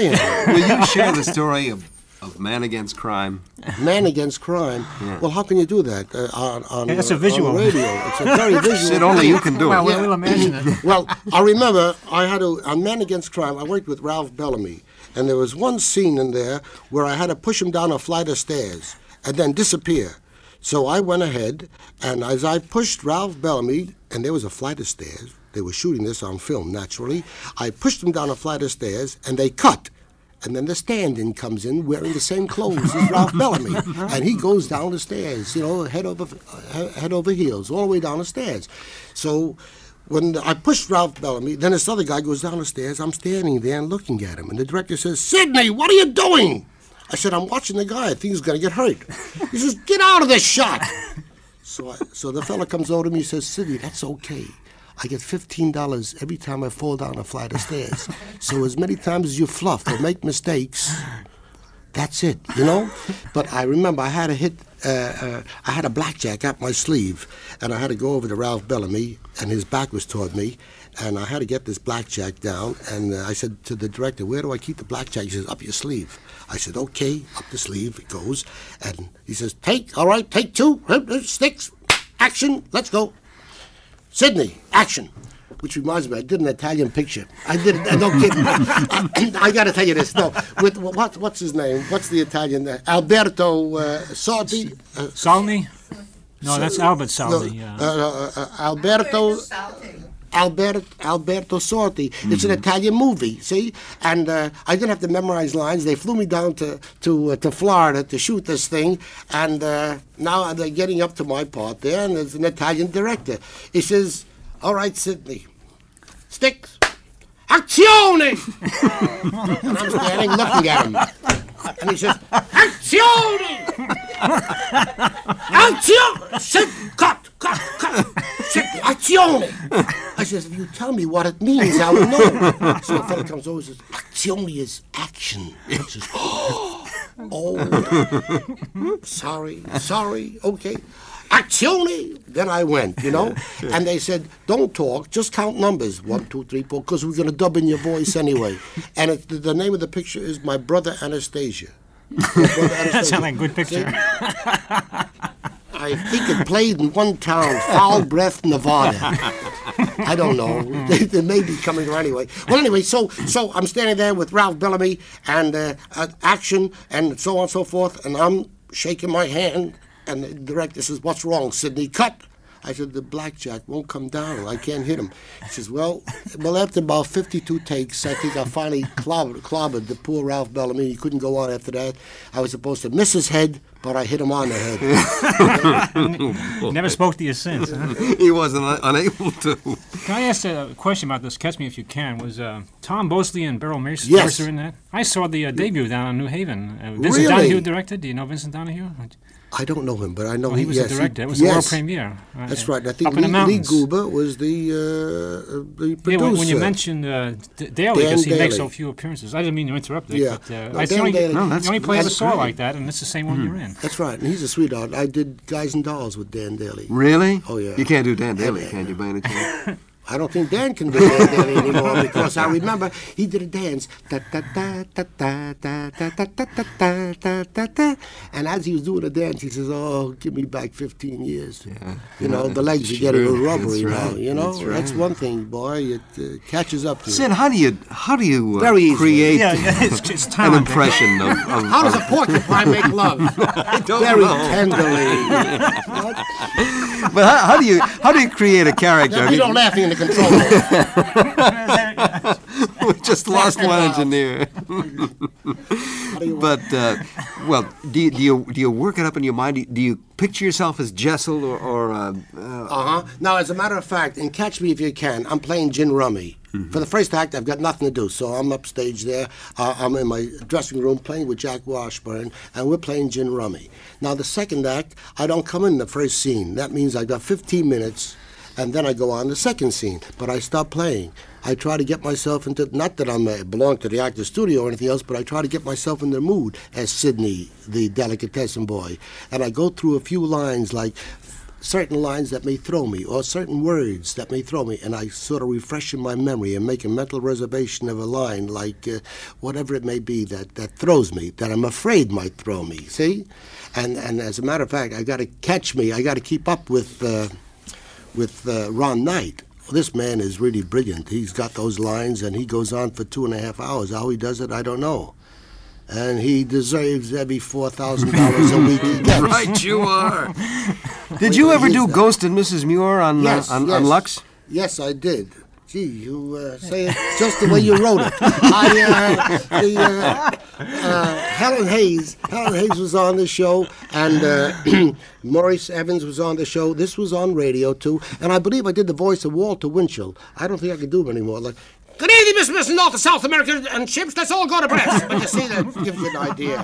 share the story of Man Against Crime? Man Against Crime? Yeah. Well, how can you do that That's a visual. on radio? It's a very visual. Sid, only you can do well, it. We'll imagine it. Well, I remember on Man Against Crime, I worked with Ralph Bellamy, and there was one scene in there where I had to push him down a flight of stairs and then disappear. So I went ahead, and as I pushed Ralph Bellamy, and there was a flight of stairs, they were shooting this on film, naturally, I pushed him down a flight of stairs, and they cut. And then the stand-in comes in wearing the same clothes as Ralph Bellamy. And he goes down the stairs, head over heels, all the way down the stairs. So when I pushed Ralph Bellamy, then this other guy goes down the stairs. I'm standing there and looking at him. And the director says, Sidney, what are you doing? I said, I'm watching the guy. I think he's going to get hurt. He says, get out of this shot. So the fella comes over to me and says, Sidney, that's okay. I get $15 every time I fall down a flight of stairs. So as many times as you fluff or make mistakes, that's it, But I remember I had to hit, I had a blackjack up my sleeve, and I had to go over to Ralph Bellamy, and his back was toward me, and I had to get this blackjack down, and I said to the director, where do I keep the blackjack? He says, up your sleeve. I said, okay, up the sleeve it goes, and he says, take two, sticks, action, let's go. Sidney, action. Which reminds me, I did an Italian picture. I did, no kidding. I got to tell you this. No, with what's his name? What's the Italian? Alberto Sordi. Salni? No, that's Albert Salni. Alberto Sordi. Mm-hmm. It's an Italian movie, see? And I didn't have to memorize lines. They flew me down to Florida to shoot this thing. And now they're getting up to my part there, and there's an Italian director. He says, all right, Sidney, sticks, azione! And I'm standing looking at him. And he says, azione! Azione! Sid, cut! Sidney, azione! I says, if you tell me what it means, I will know. So the fellow comes over and says, azione is action. I says, sorry, okay. Azione! Then I went, and they said, don't talk, just count numbers. 1, 2, 3, 4, because we're going to dub in your voice anyway. And the name of the picture is My Brother Anastasia. That sounds like a good picture. I think it played in one town, Foul Breath, Nevada. I don't know. They may be coming here anyway. Well, anyway, so I'm standing there with Ralph Bellamy and action and so on and so forth, and I'm shaking my hand, and the director says, what's wrong, Sidney? Cut! I said, the blackjack won't come down. I can't hit him. He says, well, after about 52 takes, I think I finally clobbered the poor Ralph Bellamy. He couldn't go on after that. I was supposed to miss his head, but I hit him on the head. Never spoke to you since, huh? He wasn't unable to. Can I ask a question about this? Catch Me If You Can. Was Tom Bosley and Beryl Mercer in that? I saw the debut down in New Haven. Vincent Donahue directed. Do you know Vincent Donahue? I don't know him, but I know he was the director. It was the world premiere. That's right. I think Lee Goober was the producer. Yeah, when you mentioned Daly, because he makes so few appearances. I didn't mean to interrupt you. Yeah. But, it's the only play I ever saw like that, and it's the same one you're in. That's right, and he's a sweetheart. I did Guys and Dolls with Dan Daly. Really? Oh, yeah. You can't do Dan Daly, can you, by any chance? I don't think Dan can do that anymore because I remember he did a dance. Da, da, da, da, da, da, da, da, da, da, da, da, da. And as he was doing the dance, he says, "Oh, give me back 15 years." Yeah. You know, the legs are getting a little rubbery now. You know, that's one thing, boy. It catches up to you. Sid, how do you create it's an impression of how does a porcupine make love? Very tenderly. But how do you create a character? You don't laugh in the control room. We just lost one engineer. But well, do you work it up in your mind? Do you picture yourself as Jessel or? Now, as a matter of fact, in Catch Me If You Can, I'm playing gin rummy. For the first act, I've got nothing to do, so I'm upstage there. I'm in my dressing room playing with Jack Washburn, and we're playing gin rummy. Now, the second act, I don't come in the first scene. That means I've got 15 minutes, and then I go on the second scene. But I stop playing. I try to get myself into, not that I belong to the actor's studio or anything else, but I try to get myself in the mood as Sidney, the delicatessen boy. And I go through a few lines, like certain lines that may throw me, or certain words that may throw me, and I sort of refresh in my memory and make a mental reservation of a line, like whatever it may be that throws me, that I'm afraid might throw me, see? And as a matter of fact, I got to keep up with Ron Knight. This man is really brilliant. He's got those lines, and he goes on for 2.5 hours. How he does it, I don't know. And he deserves every $4,000 a week he gets. Right, you are. Did you ever do Ghost and Mrs. Muir on Lux? Yes, I did. Gee, you say it just the way you wrote it. Helen Hayes was on the show, and Maurice Evans was on the show. This was on radio, too. And I believe I did the voice of Walter Winchell. I don't think I can do it anymore. Like, "Good evening, Miss North and South America and ships. Let's all go to press." But you see, that gives you an idea.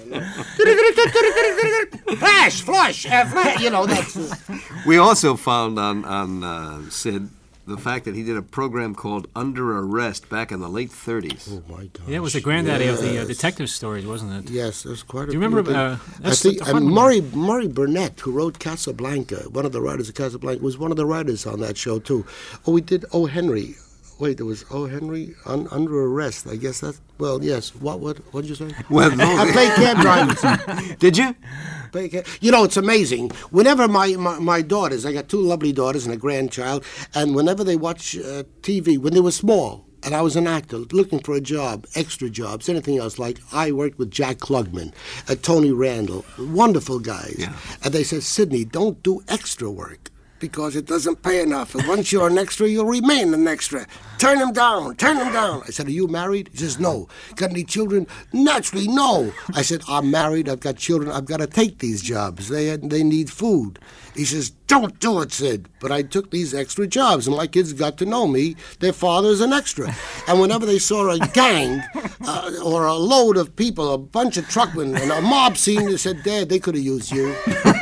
Flush, you know, that's... We also found on Sid the fact that he did a program called Under Arrest back in the late 30s. Oh, my God. Yeah, it was the granddaddy of the detective stories, wasn't it? Yes, it was quite a... Do you remember... I think Murray Burnett, who wrote Casablanca, one of the writers of Casablanca, was one of the writers on that show, too. Oh, we did O. Henry. Wait, there was O. Henry Under Arrest. I guess that's... Well, yes. What did you say? Well, no. I played cab drivers. Did you? You know, it's amazing. Whenever my daughters, I got 2 lovely daughters and a grandchild, and whenever they watch TV, when they were small, and I was an actor looking for a job, extra jobs, anything else, like I worked with Jack Klugman, Tony Randall, wonderful guys. Yeah. And they said, "Sidney, don't do extra work, because it doesn't pay enough. And once you're an extra, you'll remain an extra. Turn him down. I said, "Are you married?" He says, "No." "Got any children?" "Naturally, no." I said, "I'm married. I've got children. I've got to take these jobs. They need food." He says, "Don't do it, Sid." But I took these extra jobs, and my kids got to know me. Their father's an extra. And whenever they saw a gang or a load of people, a bunch of truckmen, and a mob scene, they said, "Dad, they could have used you."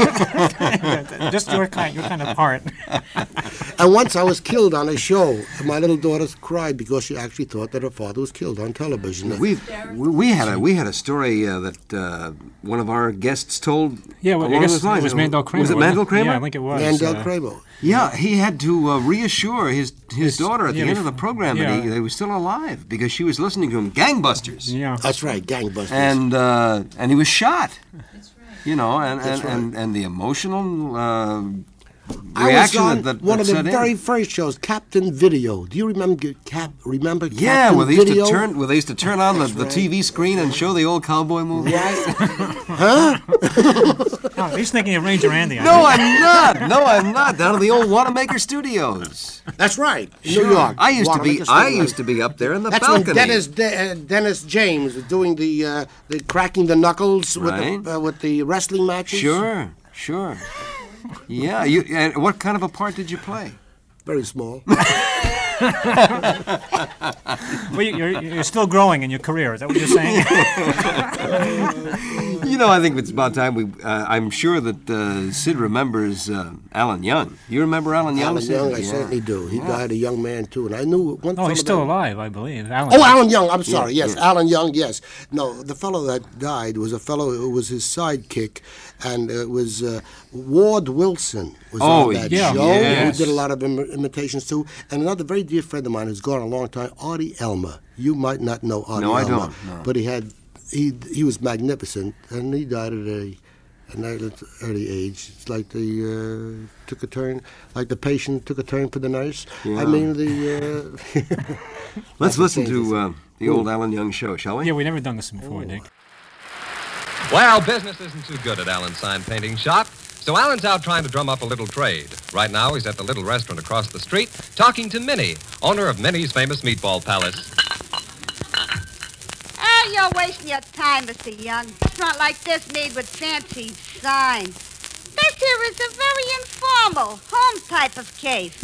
Just your kind of part. And once I was killed on a show, and my little daughter cried because she actually thought that her father was killed on television. We had a story that one of our guests told. Yeah, well, I guess it was Mandel Kramer. Was it Mandel Kramer? Yeah, I think it was. Mandel Kramer. Yeah, he had to reassure his daughter at the end of the program that he was still alive because she was listening to him. Gangbusters. Yeah, that's right, Gangbusters. And he was shot. That's right. You know, and the emotional reaction that one of the set very in. first shows, Captain Video. Do you remember Captain Yeah, where they used Video? to turn on the TV screen and show the old cowboy movie. Right? Huh? Oh, he's thinking of Ranger Andy. No, I'm not. Down at the old Wanamaker Studios. That's right, Sure. New York. I used to be up there in the That's balcony. when Dennis James was doing the cracking the knuckles with the wrestling matches. Sure. Yeah, what kind of a part did you play? Very small. Well, you're still growing in your career. Is that what you're saying? You know, I think it's about time we. I'm sure that Sid remembers Alan Young. You remember Alan Young? Alan Young, I certainly do. He died a young man too, and I knew one. Oh, he's still alive, I believe. Alan Young. I'm sorry. Yes, Alan Young. Yes. No, the fellow that died was a fellow who was his sidekick, and it was Ward Wilson was on that show. Yes. Who did a lot of imitations too, and another very dear friend of mine who's gone a long time, Artie Elmer. You might not know Artie Elmer. No, I don't. No. But he was magnificent, and he died at an early age. It's like the took a turn, like the patient took a turn for the nurse. Yeah. I mean the. Let's listen to the old Alan Young show, shall we? Yeah, we've never done this before, Dick. Well, business isn't too good at Alan's sign painting shop, so Alan's out trying to drum up a little trade. Right now, he's at the little restaurant across the street, talking to Minnie, owner of Minnie's famous Meatball Palace. You're wasting your time, Mr. Young. It's not like this made with fancy signs. This here is a very informal, home type of case.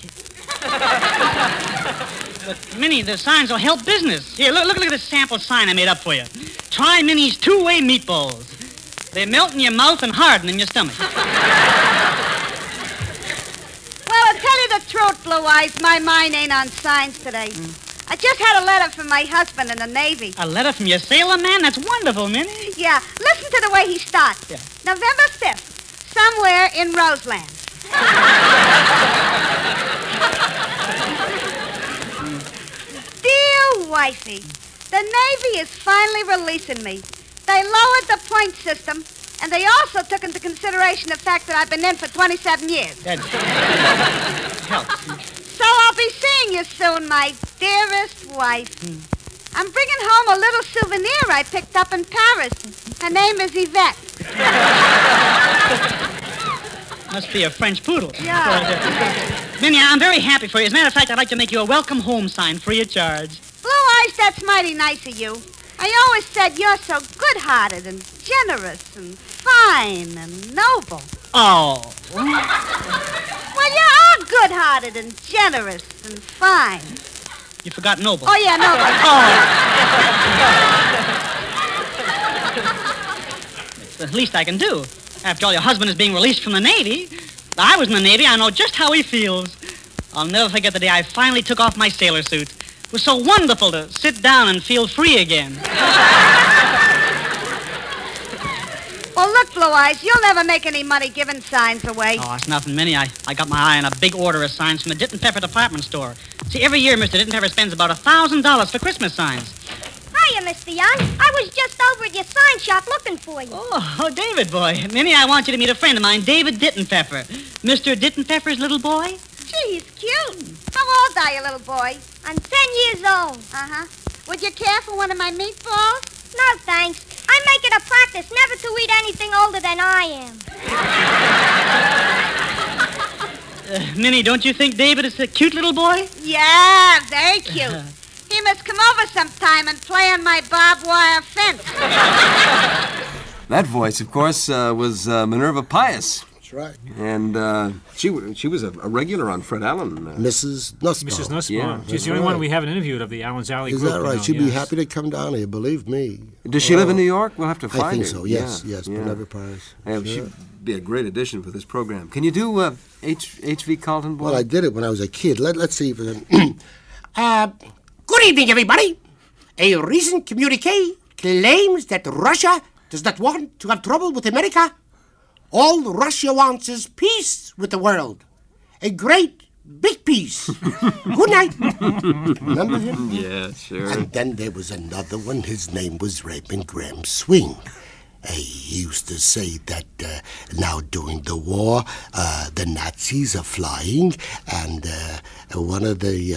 But, Minnie, the signs will help business. Here, look at this sample sign I made up for you. Try Minnie's two-way meatballs. They melt in your mouth and harden in your stomach. Well, I'll tell you the truth, Blue Eyes. My mind ain't on signs today. I just had a letter from my husband in the Navy. A letter from your sailor man? That's wonderful, Minnie. Yeah, listen to the way he starts. Yeah. November 5th, somewhere in Roseland. Dear wifey, the Navy is finally releasing me. They lowered the point system, and they also took into consideration the fact that I've been in for 27 years. That helps. So I'll be seeing you soon, my dearest wife. I'm bringing home a little souvenir I picked up in Paris. Her name is Yvette. Must be a French poodle. Yeah. Minnie, I'm very happy for you. As a matter of fact, I'd like to make you a welcome home sign free of charge. Blue Eyes, that's mighty nice of you. I always said you're so good-hearted and generous and fine and noble. Oh. Well, you are good-hearted and generous and fine. You forgot noble. Oh, yeah, noble. It's the least I can do. After all, your husband is being released from the Navy. I was in the Navy. I know just how he feels. I'll never forget the day I finally took off my sailor suit. It was so wonderful to sit down and feel free again. Well, look, Blue Eyes, you'll never make any money giving signs away. Oh, it's nothing, Minnie. I got my eye on a big order of signs from the Dit and Pepper department store. See, every year Mr. Dit and Pepper spends about $1,000 for Christmas signs. Hiya, Mr. Young. I was just over at your sign shop looking for you. Oh, David, boy. Minnie, I want you to meet a friend of mine, David Dit and Pepper. Mr. Dit and Pepper's little boy. Gee, he's cute. How old are you, little boy? I'm 10 years old. Uh-huh. Would you care for one of my meatballs? No, thanks. I make it a practice never to eat anything older than I am. Minnie, don't you think David is a cute little boy? Yeah, very cute. He must come over sometime and play on my barbed wire fence. That voice, of course, was Minerva Pius. That's right. And she was a regular on Fred Allen. Mrs. Nussbaum. Mrs. Nussbaum. Yeah, She's the only one we haven't interviewed of the Allen's Alley Is group. that right? You know, She'd be yes. happy to come down here, believe me. Does she live in New York? We'll have to find her. I think so, yes, Yeah, yes, yeah. Minerva Pius. Yeah, Sure. she'd be a great addition for this program. Can you do H.V. Carlton, boy? Well, I did it when I was a kid. Let's see if it... Good evening, everybody. A recent communique claims that Russia does not want to have trouble with America. All Russia wants is peace with the world. A great big peace. Good night. Remember him? Yeah, sure. And then there was another one. His name was Raymond Graham Swing. He used to say that now during the war, the Nazis are flying, and one of the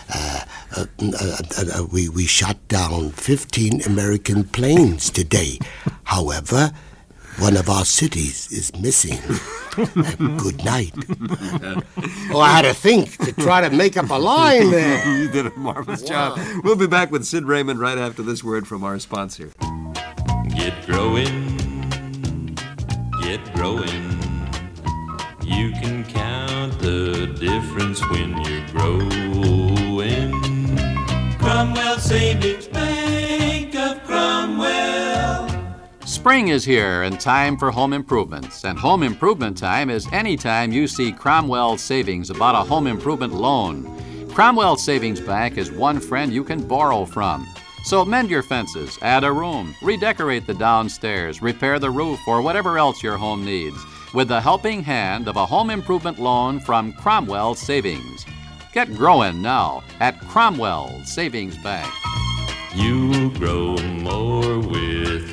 we shot down 15 American planes today. However, one of our cities is missing. Good night. Oh, I had to think to try to make up a line there. You did a marvelous job. We'll be back with Sid Raymond right after this word from our sponsor. Get growing, get growing. You can count the difference when you're growing. Cromwell Savings Bank of Cromwell. Spring is here and time for home improvements. And home improvement time is any time you see Cromwell Savings about a home improvement loan. Cromwell Savings Bank is one friend you can borrow from. So mend your fences, add a room, redecorate the downstairs, repair the roof, or whatever else your home needs with the helping hand of a home improvement loan from Cromwell Savings. Get growing now at Cromwell Savings Bank. You grow more with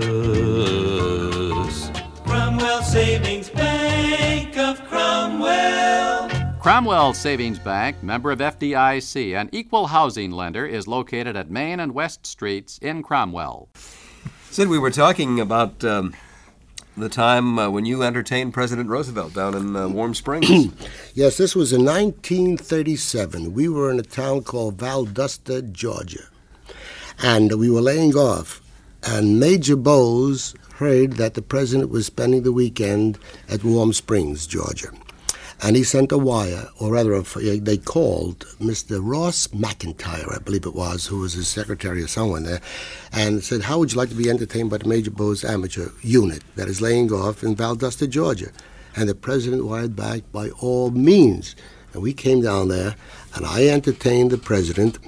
us. Cromwell Savings Bank of Cromwell. Cromwell Savings Bank, member of FDIC, an equal housing lender, is located at Main and West Streets in Cromwell. Sid, we were talking about the time when you entertained President Roosevelt down in Warm Springs. Yes, this was in 1937. We were in a town called Valdosta, Georgia. And we were laying off. And Major Bowes heard that the president was spending the weekend at Warm Springs, Georgia. And he sent a wire, or rather they called Mr. Ross McIntyre, I believe it was, who was his secretary or someone there, and said, how would you like to be entertained by the Major Bowes amateur unit that is laying off in Valdosta, Georgia? And the president wired back, by all means. And we came down there, and I entertained the president,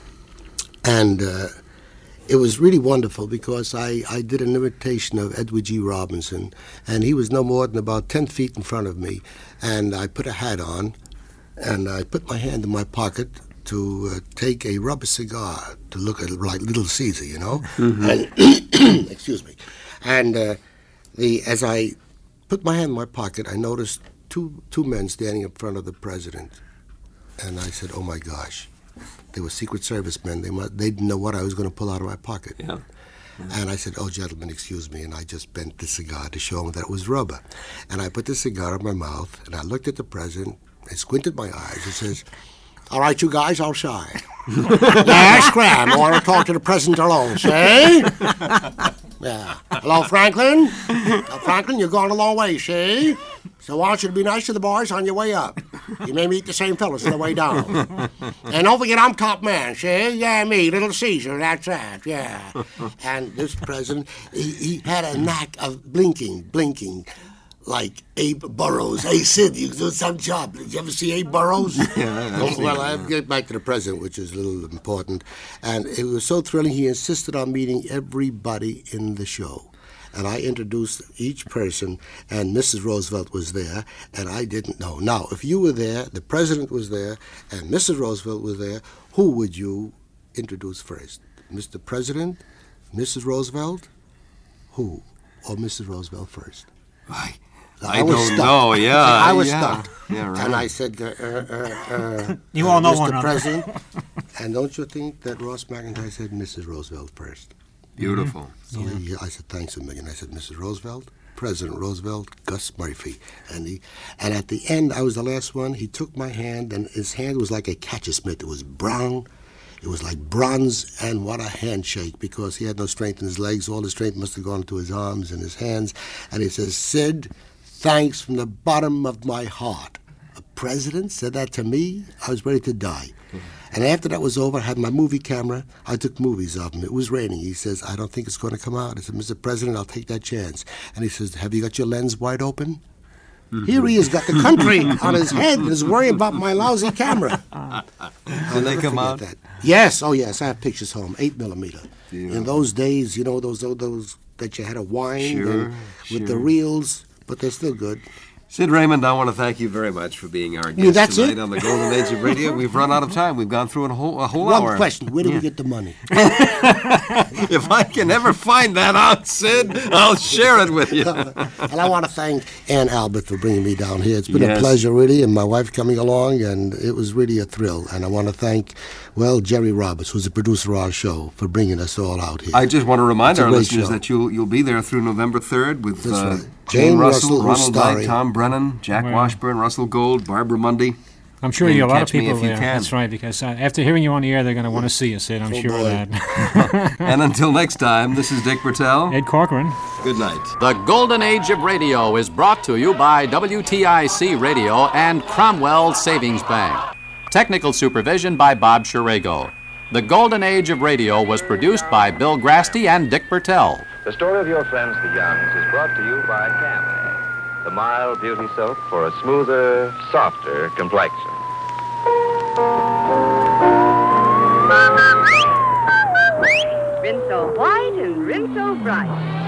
and it was really wonderful because I did an imitation of Edward G. Robinson, and he was no more than about 10 feet in front of me. And I put a hat on, and I put my hand in my pocket to take a rubber cigar to look at it like Little Caesar, you know? Mm-hmm. And excuse me. And as I put my hand in my pocket, I noticed two men standing in front of the president. And I said, oh, my gosh. They were Secret Service men. They didn't know what I was going to pull out of my pocket. Yeah. And I said, oh, gentlemen, excuse me. And I just bent the cigar to show them that it was rubber. And I put the cigar in my mouth, and I looked at the president. I squinted my eyes and says, all right, you guys, outside. Yeah, scram. I want to talk to the president alone, see? Yeah. Hello, Franklin? Franklin, you're going a long way, see? So I want you to be nice to the boys on your way up. You may meet the same fellas on the way down. And don't forget, I'm top man, see? Yeah, me, Little Caesar, that's that, yeah. And this president, he had a knack of blinking, like Abe Burrows. Hey, Sid, you do some job. Did you ever see Abe Burrows? Yeah, well, I'll get back to the president, which is a little important. And it was so thrilling, he insisted on meeting everybody in the show. And I introduced each person, and Mrs. Roosevelt was there, and I didn't know. Now, if you were there, the president was there, and Mrs. Roosevelt was there, who would you introduce first? Mr. President, Mrs. Roosevelt, who? Or Mrs. Roosevelt first? I don't know, yeah. I was stuck. Yeah, right. And I said, you all know Mr. President, and don't you think that Ross McIntyre said Mrs. Roosevelt first? Beautiful. So I said, thanks a million. I said, Mrs. Roosevelt, President Roosevelt, Gus Murphy. And at the end, I was the last one. He took my hand, and his hand was like a catcher's mitt. It was brown. It was like bronze, and what a handshake, because he had no strength in his legs. All the strength must have gone to his arms and his hands. And he says, Sid, thanks from the bottom of my heart. A president said that to me? I was ready to die. And after that was over, I had my movie camera. I took movies of him. It was raining. He says, I don't think it's going to come out. I said, Mr. President, I'll take that chance. And he says, have you got your lens wide open? Mm-hmm. Here he has got the country on his head and is worrying about my lousy camera. Did they come out? That. Yes, oh yes, I have pictures home, 8mm. Yeah. In those days, you know, those that you had to wind with the reels, but they're still good. Sid Raymond, I want to thank you very much for being our guest tonight on the Golden Age of Radio. We've run out of time. We've gone through a whole hour. One question. Where do we get the money? If I can ever find that out, Sid, I'll share it with you. And I want to thank Ann Albert for bringing me down here. It's been a pleasure, really, and my wife coming along, and it was really a thrill. And I want to thank, Jerry Roberts, who's the producer of our show, for bringing us all out here. I just want to remind our listeners that you'll be there through November 3rd with Jane Russell, Ronald Dyke, Tom Brennan, Jack Washburn, Russell Gold, Barbara Mundy. I'm sure you have a lot of people there. That's right, because after hearing you on the air, they're going to want to see you, Sid. I'm sure of that. And until next time, this is Dick Bertel. Ed Corcoran. Good night. The Golden Age of Radio is brought to you by WTIC Radio and Cromwell Savings Bank. Technical supervision by Bob Shirago. The Golden Age of Radio was produced by Bill Grasty and Dick Bertel. The story of your friends, the Youngs, is brought to you by Camay, the mild beauty soap for a smoother, softer complexion. Rinse so white and rinse so bright.